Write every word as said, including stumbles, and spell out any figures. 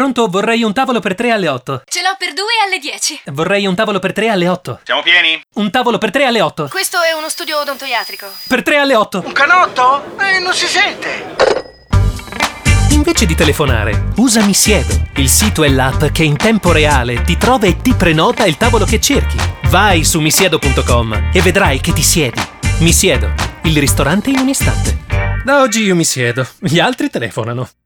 Pronto, vorrei un tavolo per tre alle otto. Ce l'ho per due alle dieci. Vorrei un tavolo per tre alle otto. Siamo pieni? Un tavolo per tre alle otto. Questo è uno studio odontoiatrico. Per tre alle otto. Un canotto? Eh, non si sente. Invece di telefonare, usa Mi Siedo, il sito e l'app che in tempo reale ti trova e ti prenota il tavolo che cerchi. Vai su misiedo punto com e vedrai che ti siedi. Mi Siedo, il ristorante in un istante. Da oggi io mi siedo, gli altri telefonano.